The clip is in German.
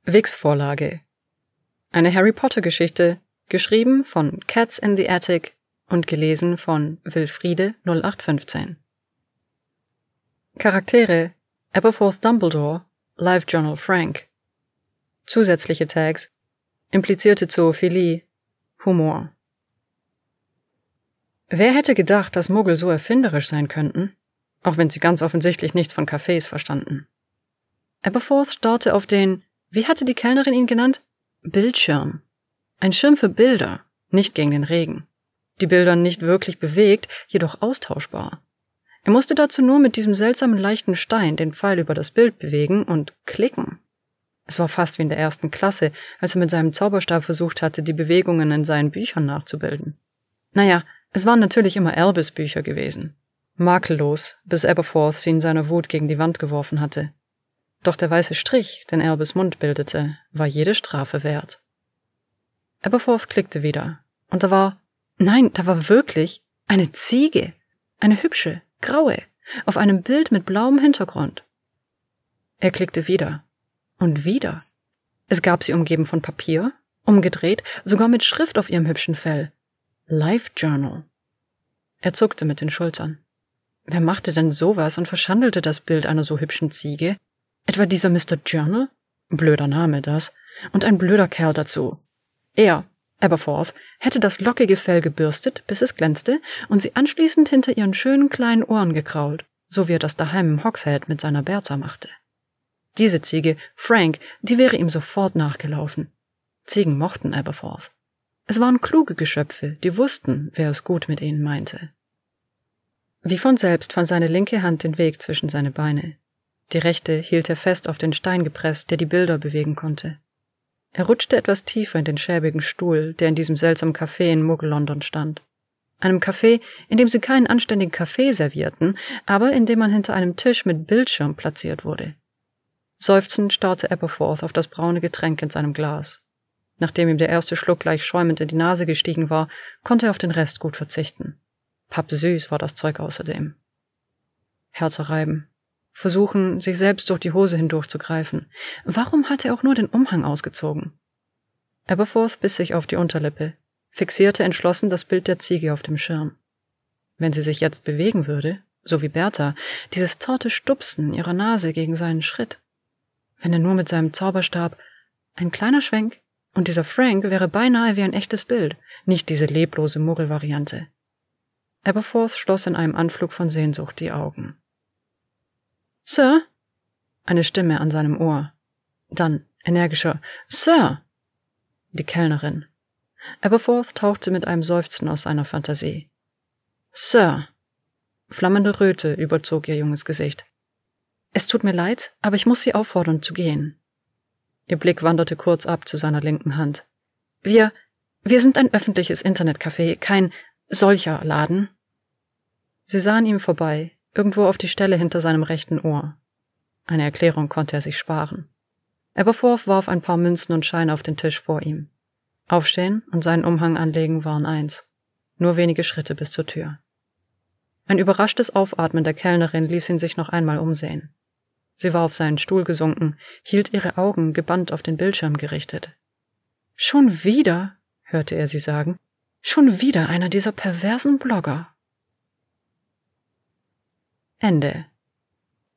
Wix-Vorlage. Eine Harry-Potter-Geschichte, geschrieben von Cats in the Attic und gelesen von Wilfriede 0815. Charaktere: Aberforth Dumbledore, Live-Journal Frank. Zusätzliche Tags: implizierte Zoophilie, Humor. Wer hätte gedacht, dass Muggel so erfinderisch sein könnten, auch wenn sie ganz offensichtlich nichts von Cafés verstanden. Aberforth starrte auf den, wie hatte die Kellnerin ihn genannt? Bildschirm. Ein Schirm für Bilder, nicht gegen den Regen. Die Bilder nicht wirklich bewegt, jedoch austauschbar. Er musste dazu nur mit diesem seltsamen leichten Stein den Pfeil über das Bild bewegen und klicken. Es war fast wie in der 1. Klasse, als er mit seinem Zauberstab versucht hatte, die Bewegungen in seinen Büchern nachzubilden. Naja, es waren natürlich immer Albus Bücher gewesen. Makellos, bis Aberforth sie in seiner Wut gegen die Wand geworfen hatte. Doch der weiße Strich, den Albus Mund bildete, war jede Strafe wert. Aberforth klickte wieder, und da war wirklich eine Ziege, eine hübsche, graue, auf einem Bild mit blauem Hintergrund. Er klickte wieder und wieder. Es gab sie umgeben von Papier, umgedreht, sogar mit Schrift auf ihrem hübschen Fell. Live-Journal. Er zuckte mit den Schultern. Wer machte denn sowas und verschandelte das Bild einer so hübschen Ziege? Etwa dieser Mr. Journal? Blöder Name das. Und ein blöder Kerl dazu. Er, Aberforth, hätte das lockige Fell gebürstet, bis es glänzte, und sie anschließend hinter ihren schönen kleinen Ohren gekrault, so wie er das daheim im Hogshead mit seiner Bertha machte. Diese Ziege, Frank, die wäre ihm sofort nachgelaufen. Ziegen mochten Aberforth. Es waren kluge Geschöpfe, die wussten, wer es gut mit ihnen meinte. Wie von selbst fand seine linke Hand den Weg zwischen seine Beine. Die rechte hielt er fest auf den Stein gepresst, der die Bilder bewegen konnte. Er rutschte etwas tiefer in den schäbigen Stuhl, der in diesem seltsamen Café in Muggel-London stand. Einem Café, in dem sie keinen anständigen Kaffee servierten, aber in dem man hinter einem Tisch mit Bildschirm platziert wurde. Seufzend starrte Aberforth auf das braune Getränk in seinem Glas. Nachdem ihm der erste Schluck gleich schäumend in die Nase gestiegen war, konnte er auf den Rest gut verzichten. Pappsüß war das Zeug außerdem. Herz reiben. Versuchen, sich selbst durch die Hose hindurchzugreifen. Warum hatte er auch nur den Umhang ausgezogen? Aberforth biss sich auf die Unterlippe, fixierte entschlossen das Bild der Ziege auf dem Schirm. Wenn sie sich jetzt bewegen würde, so wie Bertha, dieses zarte Stupsen ihrer Nase gegen seinen Schritt. Wenn er nur mit seinem Zauberstab, ein kleiner Schwenk, und dieser Frank wäre beinahe wie ein echtes Bild, nicht diese leblose Muggelvariante. Aberforth schloss in einem Anflug von Sehnsucht die Augen. »Sir?« Eine Stimme an seinem Ohr. Dann energischer »Sir!« Die Kellnerin. Aberforth tauchte mit einem Seufzen aus seiner Fantasie. »Sir!« Flammende Röte überzog ihr junges Gesicht. »Es tut mir leid, aber ich muss Sie auffordern, zu gehen.« Ihr Blick wanderte kurz ab zu seiner linken Hand. Wir sind ein öffentliches Internetcafé, kein solcher Laden.« Sie sahen ihm vorbei, irgendwo auf die Stelle hinter seinem rechten Ohr. Eine Erklärung konnte er sich sparen. Aberforth warf ein paar Münzen und Scheine auf den Tisch vor ihm. Aufstehen und seinen Umhang anlegen waren eins. Nur wenige Schritte bis zur Tür. Ein überraschtes Aufatmen der Kellnerin ließ ihn sich noch einmal umsehen. Sie war auf seinen Stuhl gesunken, hielt ihre Augen gebannt auf den Bildschirm gerichtet. »Schon wieder«, hörte er sie sagen, »schon wieder einer dieser perversen Blogger.« Ende.